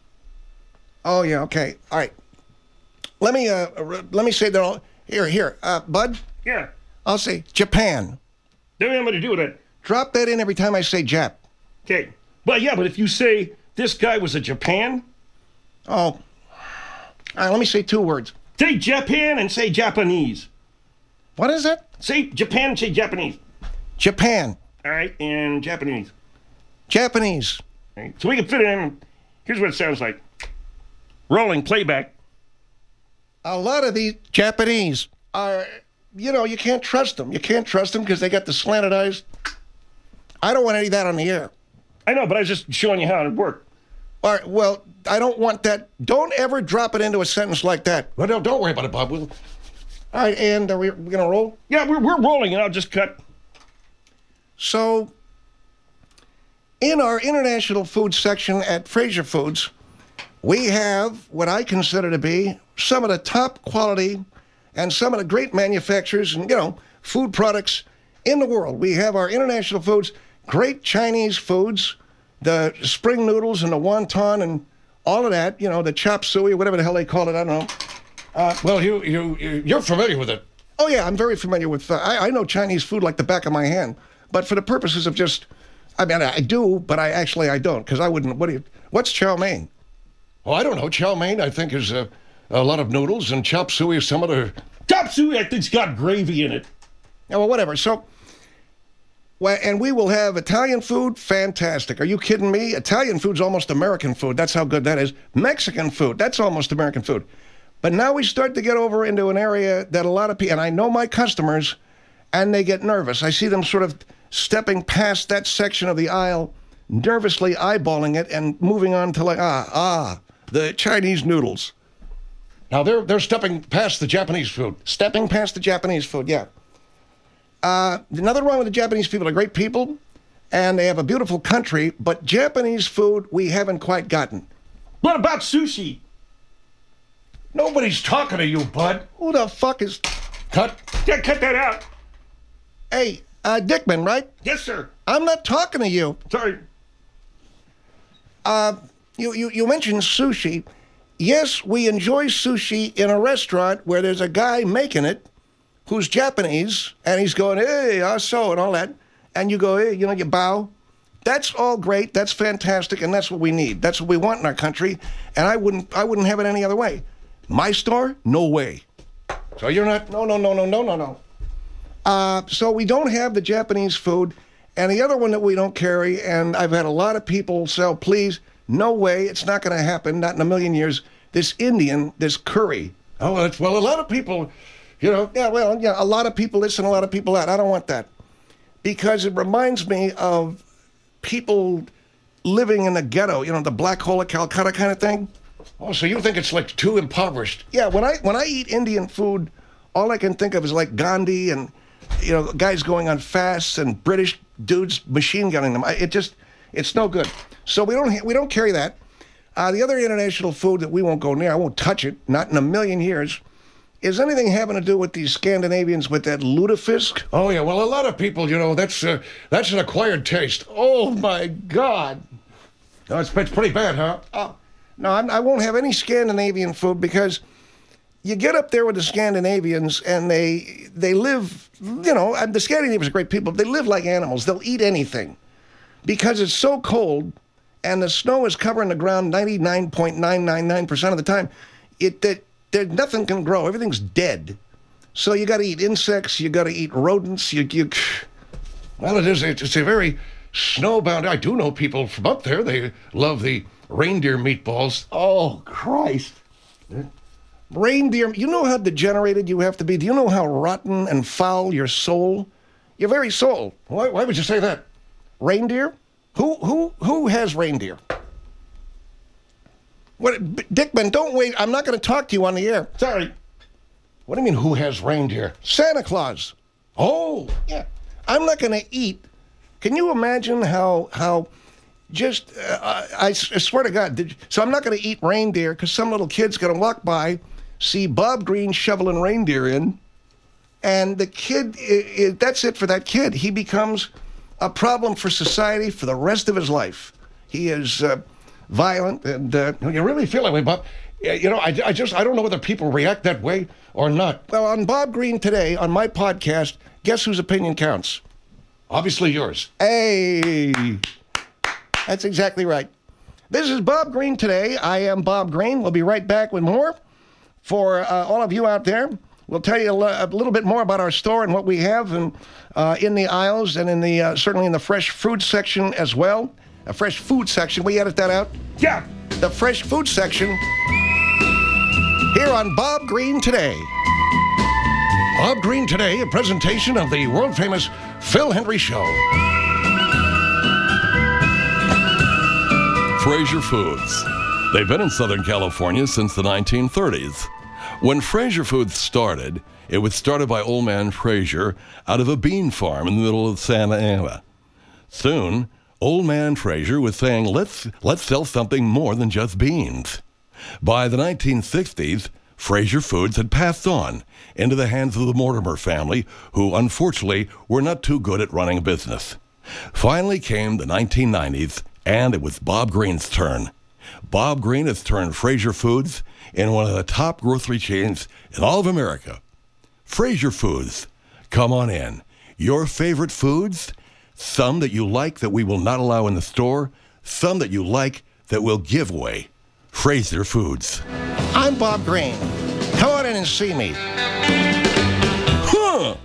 Oh yeah, okay, all right. Let me say that all here, Bud. Yeah. I'll say Japan. Don't know what to do with it. Drop that in every time I say Jap. Okay. But yeah, but if you say this guy was a Japan. Oh. All right, let me say two words. Say Japan and say Japanese. What is it? Say Japan and say Japanese. Japan. All right, and Japanese. Japanese. All right, so we can fit it in. Here's what it sounds like. Rolling playback. A lot of these Japanese. are, you can't trust them. You can't trust them because they got the slanted eyes. I don't want any of that on the air. I know, but I was just showing you how it worked. All right, well, I don't want that. Don't ever drop it into a sentence like that. Well, no, don't worry about it, Bob. All right, and are we going to roll? Yeah, we're rolling, and I'll just cut. So, in our international food section at Fraser Foods, we have what I consider to be some of the top quality and some of the great manufacturers and, food products in the world. We have our international foods, great Chinese foods, the spring noodles and the wonton and all of that, the chop suey, whatever the hell they call it, I don't know. Well, you're familiar with it. Oh, yeah, I'm very familiar with, I know Chinese food like the back of my hand. But for the purposes of just, I do, but I don't, because I wouldn't, what's chow mein? Oh, I don't know. Chow mein, I think, is a lot of noodles, and chop suey is some other... Chop suey, I think's got gravy in it. Yeah, well, whatever. So, and we will have Italian food, fantastic. Are you kidding me? Italian food's almost American food. That's how good that is. Mexican food, that's almost American food. But now we start to get over into an area that a lot of people, and I know my customers, and they get nervous. I see them sort of stepping past that section of the aisle, nervously eyeballing it and moving on to the Chinese noodles. Now, they're stepping past the Japanese food. Stepping past the Japanese food, yeah. Nothing wrong with the Japanese people. They're great people, and they have a beautiful country, but Japanese food we haven't quite gotten. What about sushi? Nobody's talking to you, bud. Who the fuck is... Cut. Yeah, cut that out. Hey, Dickman, right? Yes, sir. I'm not talking to you. Sorry. You mentioned sushi. Yes, we enjoy sushi in a restaurant where there's a guy making it who's Japanese, and he's going, hey, so, and all that. And you go, hey, you bow. That's all great. That's fantastic, and that's what we need. That's what we want in our country, and I wouldn't have it any other way. My store? No way. So you're not... No. So we don't have the Japanese food, and the other one that we don't carry, and I've had a lot of people say, please, no way, it's not going to happen, not in a million years, this Indian, this curry. Oh, well, a lot of people, Yeah, a lot of people this and a lot of people that. I don't want that. Because it reminds me of people living in the ghetto, the Black Hole of Calcutta kind of thing. Oh, so you think it's like too impoverished? Yeah, when I eat Indian food, all I can think of is like Gandhi and, guys going on fasts and British dudes machine gunning them. It's no good. So we don't carry that. The other international food that we won't go near, I won't touch it, not in a million years, is anything having to do with these Scandinavians with that lutefisk. Oh, yeah, well, a lot of people, that's an acquired taste. Oh, my God. No, it's pretty bad, huh? Oh, no, I won't have any Scandinavian food because you get up there with the Scandinavians and they live, the Scandinavians are great people. They live like animals. They'll eat anything because it's so cold and the snow is covering the ground 99.999% of the time. Nothing can grow. Everything's dead. So you got to eat insects. You got to eat rodents. Well, it's a very snowbound. I do know people from up there. They love the reindeer meatballs. Oh, Christ. Reindeer, you know how degenerated you have to be? Do you know how rotten and foul your your very soul? Why would you say that? Reindeer? Who has reindeer? What, Dickman, don't wait. I'm not going to talk to you on the air. Sorry. What do you mean, who has reindeer? Santa Claus. Oh. Yeah. I'm not going to eat. Can you imagine how just, I swear to God, so I'm not going to eat reindeer because some little kid's going to walk by, see Bob Green shoveling reindeer in, and the kid, that's it for that kid. He becomes a problem for society for the rest of his life. He is violent, and You really feel that way, Bob? I don't know whether people react that way or not. Well, on Bob Green Today, on my podcast, guess whose opinion counts? Obviously yours. Hey, that's exactly right. This is Bob Green Today. I am Bob Green. We'll be right back with more. For all of you out there, we'll tell you a little bit more about our store and what we have in the aisles and in the certainly in the fresh fruit section as well. A fresh food section. We edit that out? Yeah. The fresh food section here on Bob Green Today. Bob Green Today, a presentation of the world-famous Phil Hendry Show. Fraser Foods. They've been in Southern California since the 1930s. When Fraser Foods started, it was started by Old Man Fraser out of a bean farm in the middle of Santa Ana. Soon, Old Man Fraser was saying, let's sell something more than just beans. By the 1960s, Fraser Foods had passed on into the hands of the Mortimer family, who unfortunately were not too good at running a business. Finally came the 1990s, and it was Bob Green's turn. Bob Green has turned Fraser Foods into one of the top grocery chains in all of America. Fraser Foods, come on in. Your favorite foods, some that you like that we will not allow in the store, some that you like that we'll give away. Fraser Foods. I'm Bob Green. Come on in and see me. Huh.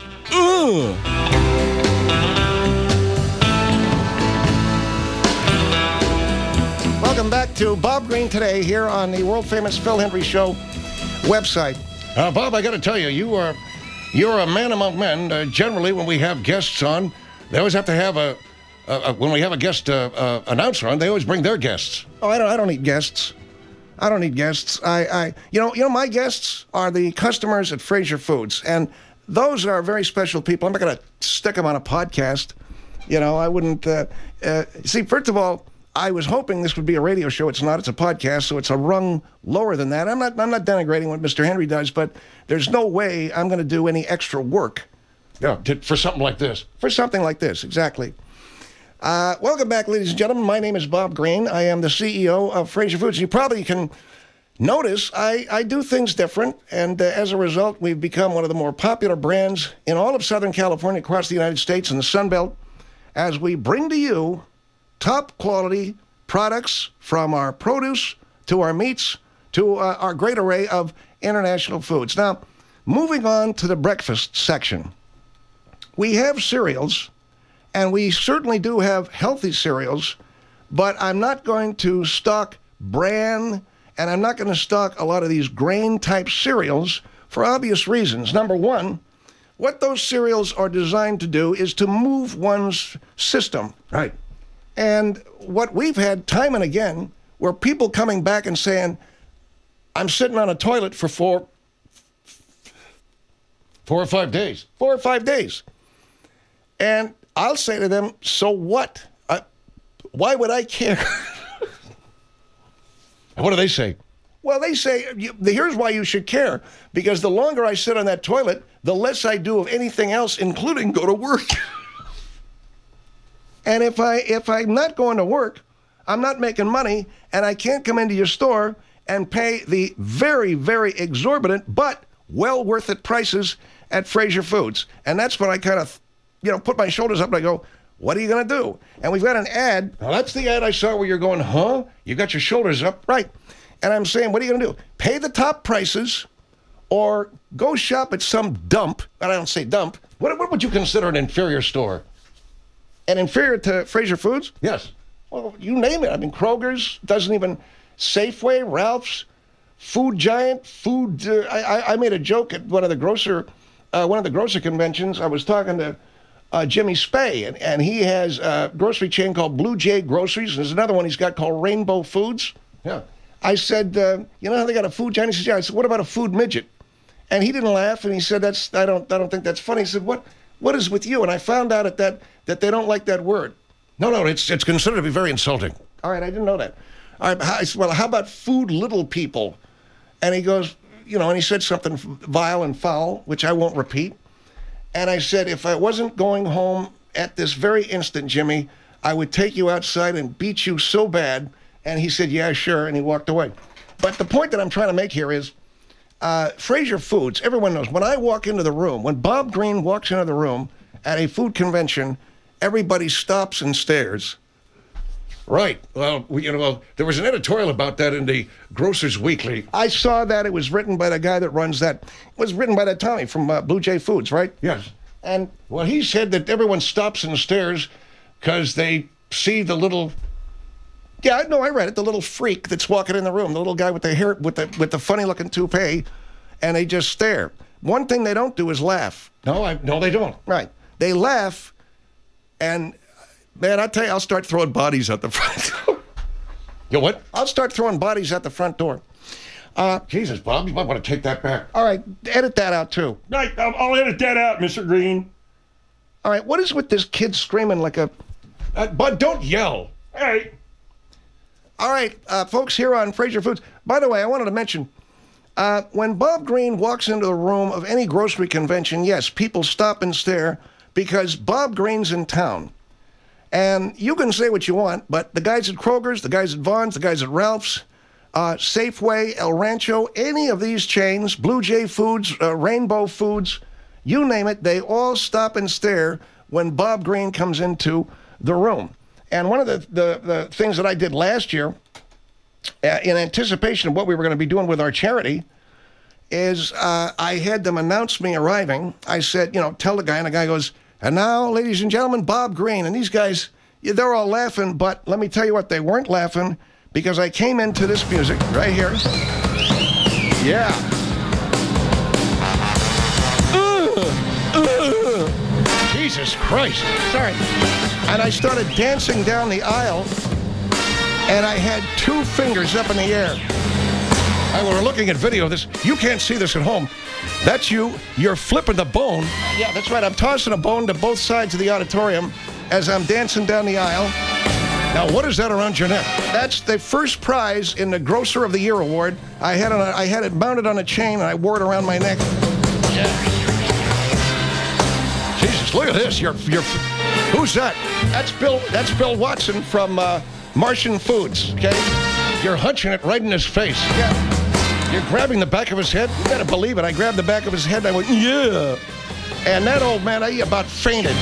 Welcome back to Bob Green Today here on the world-famous Phil Hendry Show website. Bob, I got to tell you, you're a man among men. Generally, when we have guests on, they always have to have when we have a guest announcer on, they always bring their guests. Oh, I don't need guests. I don't need guests. You know, my guests are the customers at Fraser Foods, and those are very special people. I'm not going to stick them on a podcast. You know, I wouldn't. See, first of all, I was hoping this would be a radio show. It's not. It's a podcast, so it's a rung lower than that. I'm not denigrating what Mr. Henry does, but there's no way I'm going to do any extra work. Yeah, for something like this. For something like this, exactly. Welcome back, ladies and gentlemen. My name is Bob Green. I am the CEO of Fraser Foods. You probably can notice I do things different, and as a result, we've become one of the more popular brands in all of Southern California, across the United States and the Sun Belt, as we bring to you top quality products from our produce to our meats to our great array of international foods. Now, moving on to the breakfast section. We have cereals, and we certainly do have healthy cereals, but I'm not going to stock bran, and I'm not going to stock a lot of these grain-type cereals for obvious reasons. Number one, what those cereals are designed to do is to move one's system. Right. And what we've had time and again, were people coming back and saying, I'm sitting on a toilet for 4 or 5 days. 4 or 5 days. And I'll say to them, so what? Why would I care? And what do they say? Well, they say, here's why you should care. Because the longer I sit on that toilet, the less I do of anything else, including go to work. And if I'm not going to work, I'm not making money, and I can't come into your store and pay the very, very exorbitant but well worth it prices at Fraser Foods. And that's when I kind of, put my shoulders up and I go, what are you going to do? And we've got an ad. Now, that's the ad I saw where you're going, huh? You got your shoulders up. Right. And I'm saying, what are you going to do? Pay the top prices or go shop at some dump. And I don't say dump. What would you consider an inferior store? And inferior to Fraser Foods? Yes. Well, you name it. I mean, Kroger's doesn't even, Safeway, Ralph's, Food Giant, Food. I made a joke at one of the grocer conventions. I was talking to Jimmy Spay, and he has a grocery chain called Blue Jay Groceries. There's another one he's got called Rainbow Foods. Yeah. I said, you know how they got a food giant? He says, yeah. I said, what about a food midget? And he didn't laugh, and he said, I don't think that's funny. He said, what is with you? And I found out that they don't like that word. No, it's considered to be very insulting. All right, I didn't know that. All right, I said, well, how about food little people? And he goes, and he said something vile and foul, which I won't repeat. And I said, if I wasn't going home at this very instant, Jimmy, I would take you outside and beat you so bad. And he said, yeah, sure, and he walked away. But the point that I'm trying to make here is, Fraser Foods, everyone knows, when I walk into the room, when Bob Green walks into the room at a food convention, everybody stops and stares. Right. Well, there was an editorial about that in the Grocers Weekly. I saw that. It was written by the guy that runs that. It was written by that Tommy from Blue Jay Foods, right? Yes. And well, he said that everyone stops and stares because they see the little. Yeah, no, I read it. The little freak that's walking in the room, the little guy with the hair, with the funny looking toupee, and they just stare. one thing they don't do is laugh. No, they don't. Right. They laugh, and, man, I tell you, I'll start throwing bodies out the front door. You what? I'll start throwing bodies out the front door. Jesus, Bob, you might want to take that back. All right, edit that out, too. Right, I'll edit that out, Mr. Green. All right, what is with this kid screaming like a... Bud, don't yell. Hey, All right, folks here on Fraser Foods. By the way, I wanted to mention, when Bob Green walks into the room of any grocery convention, yes, people stop and stare because Bob Green's in town. And you can say what you want, but the guys at Kroger's, the guys at Vaughn's, the guys at Ralph's, Safeway, El Rancho, any of these chains, Blue Jay Foods, Rainbow Foods, you name it, they all stop and stare when Bob Green comes into the room. And one of the things that I did last year, in anticipation of what we were going to be doing with our charity, is I had them announce me arriving. I said, tell the guy, and the guy goes, and now, ladies and gentlemen, Bob Green. And these guys, they're all laughing, but let me tell you what, they weren't laughing because I came into this music right here. Yeah. Jesus Christ. Sorry. And I started dancing down the aisle, and I had 2 fingers up in the air. We're looking at video of this. You can't see this at home. That's you. You're flipping the bone. Yeah, that's right. I'm tossing a bone to both sides of the auditorium as I'm dancing down the aisle. Now, what is that around your neck? That's the first prize in the Grocer of the Year award. I had it mounted on a chain, and I wore it around my neck. Jesus, look at this. Who's that? That's Bill Watson from Martian Foods, okay? You're hunching it right in his face. Yeah. You're grabbing the back of his head. You better believe it. I grabbed the back of his head, and I went, yeah. And that old man, he about fainted.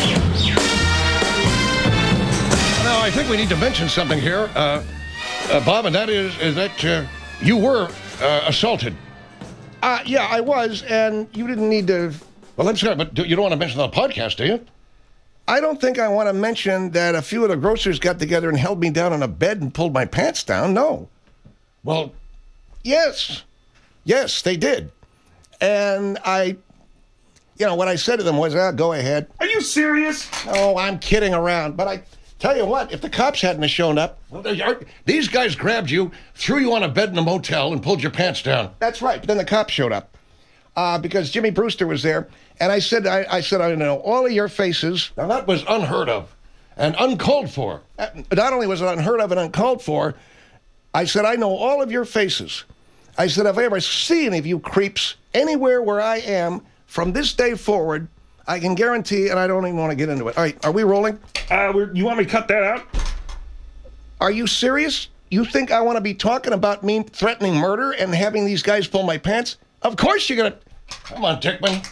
Now, I think we need to mention something here, Bob, and that is that you were assaulted. Yeah, I was, and you didn't need to... Well, I'm sorry, but you don't want to mention it on the podcast, do you? I don't think I want to mention that a few of the grocers got together and held me down on a bed and pulled my pants down. No. Well, yes. Yes, they did. And what I said to them was, go ahead. are you serious? Oh, I'm kidding around. But I tell you what, if the cops hadn't have shown up... these guys grabbed you, threw you on a bed in a motel, and pulled your pants down. That's right. But then the cops showed up because Jimmy Brewster was there. And I said, I know all of your faces. Now, that was unheard of and uncalled for. Not only was it unheard of and uncalled for, I said, I know all of your faces. I said, if I ever see any of you creeps anywhere where I am from this day forward, I can guarantee, and I don't even want to get into it. All right, are we rolling? You want me to cut that out? Are you serious? You think I want to be talking about me threatening murder and having these guys pull my pants? Of course you're going to... Come on, Dickman.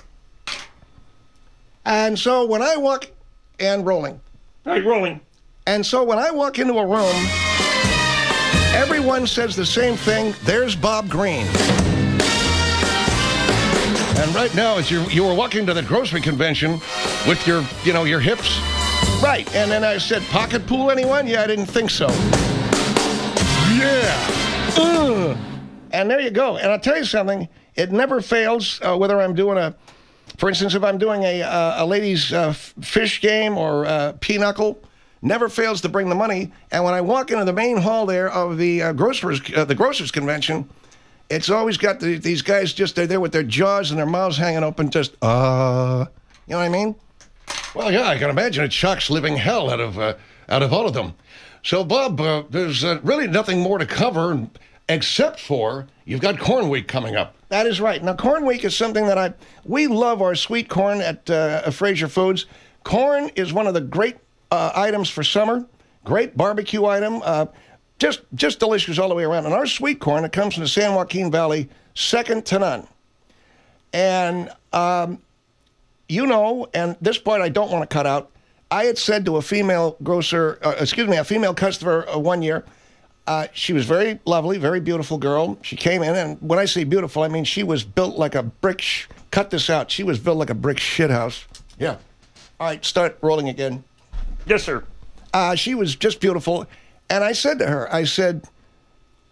And so when I walk... And rolling. All right, rolling. And so when I walk into a room, everyone says the same thing. There's Bob Green. And right now, as you were walking to the grocery convention with your hips. Right. And then I said, pocket pool, anyone? Yeah, I didn't think so. Yeah. And there you go. And I'll tell you something. It never fails, whether I'm doing for instance, if I'm doing a ladies' fish game or pinochle, never fails to bring the money. And when I walk into the main hall there of the grocers convention, it's always got these guys they're there with their jaws and their mouths hanging open, just you know what I mean? Well, yeah, I can imagine it shocks living hell out of all of them. So, Bob, there's really nothing more to cover except for you've got Corn Week coming up. That is right. Now, Corn Week is something that we love our sweet corn at Fraser Foods. Corn is one of the great items for summer. Great barbecue item. Just delicious all the way around. And our sweet corn that comes from the San Joaquin Valley, second to none. And, and this part I don't want to cut out. I had said to a female customer one year, she was very lovely, very beautiful girl. She came in, and when I say beautiful, I mean she was built like a brick. Cut this out. She was built like a brick shithouse. Yeah. All right, start rolling again. Yes, sir. She was just beautiful. And I said to her, I said,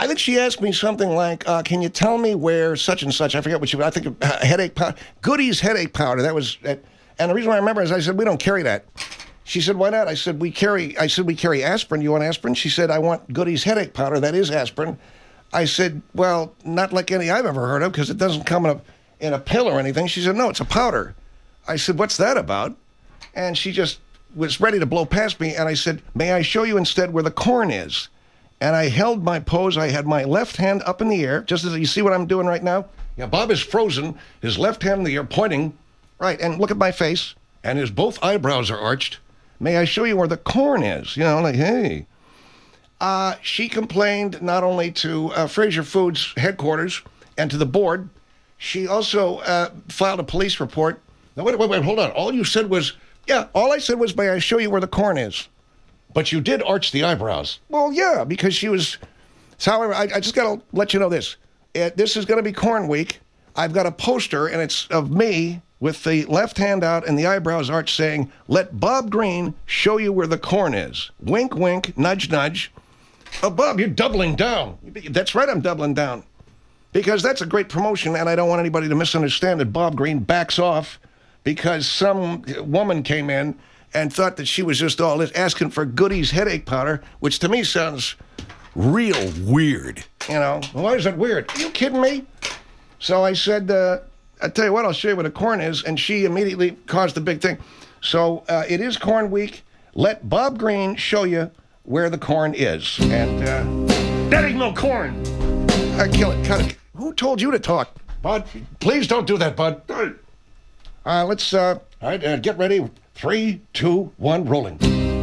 I think she asked me something like, can you tell me where such and such, I forget what she, I think headache powder, Goody's headache powder. That was, and the reason why I remember is I said, we don't carry that. She said, why not? I said, we carry aspirin. You want aspirin? She said, I want Goody's headache powder. That is aspirin. I said, well, not like any I've ever heard of because it doesn't come in a pill or anything. She said, no, it's a powder. I said, what's that about? And she just was ready to blow past me. And I said, may I show you instead where the corn is? And I held my pose. I had my left hand up in the air, just as you see what I'm doing right now. Yeah, Bob is frozen, his left hand in the air pointing, Right, and look at my face. and his both eyebrows are arched. May I show you where the corn is? You know, like, hey. She complained not only to Fraser Foods headquarters and to the board, she also filed a police report. Now, wait, hold on. All you said was, Yeah, all I said was, may I show you where the corn is? but you did arch the eyebrows. Well, yeah, because she was... So, however, I just got to let you know this. This is going to be Corn Week. I've got a poster, and it's of me with the left hand out and the eyebrows arched saying, let Bob Green show you where the corn is. Wink, wink, nudge, nudge. Oh, Bob, you're doubling down. That's right, I'm doubling down. Because that's a great promotion, and I don't want anybody to misunderstand that Bob Green backs off because some woman came in and thought that she was just all this asking for Goody's headache powder, which to me sounds real weird, you know. Why is that weird? Are you kidding me? So I said, I tell you what, I'll show you where the corn is, and she immediately caused the big thing. So it is Corn Week. Let Bob Green show you where the corn is. And That ain't no corn. kill it, cut it. Who told you to talk? Bud, please don't do that, Bud. Let's, All right, get ready. 3, 2, 1, rolling.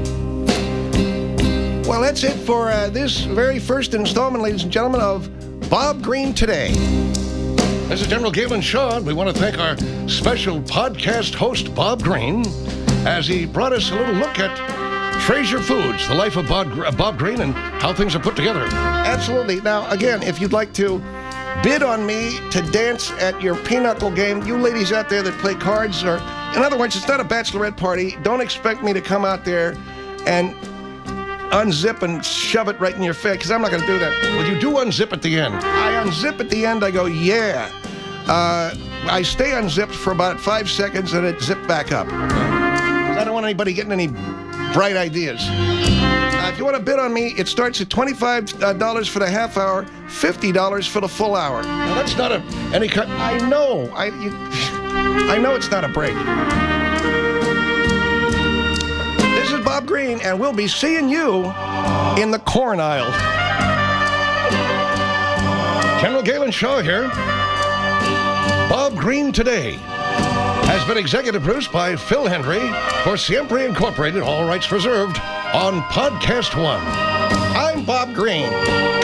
well, that's it for this very first installment, ladies and gentlemen, of Bob Green Today. This is General Galen Shaw, and we want to thank our special podcast host, Bob Green, as he brought us a little look at Fraser Foods, the life of Bob Green, and how things are put together. Absolutely. Now, again, if you'd like to bid on me to dance at your pinochle game, you ladies out there that play cards, or in other words, it's not a bachelorette party. Don't expect me to come out there and unzip and shove it right in your face, because I'm not going to do that. Well, you do unzip at the end. I unzip at the end, I go, yeah. I stay unzipped for about 5 seconds, and it zipped back up. 'Cause I don't want anybody getting any bright ideas. If you want to bid on me, it starts at $25 for the half hour, $50 for the full hour. Now, that's not any kind. I know. I know it's not a break. This is Bob Green, and we'll be seeing you in the corn aisle. General Galen Shaw here. Bob Green Today has been executive produced by Phil Hendry for Siempre Incorporated, all rights reserved, on Podcast One. I'm Bob Green.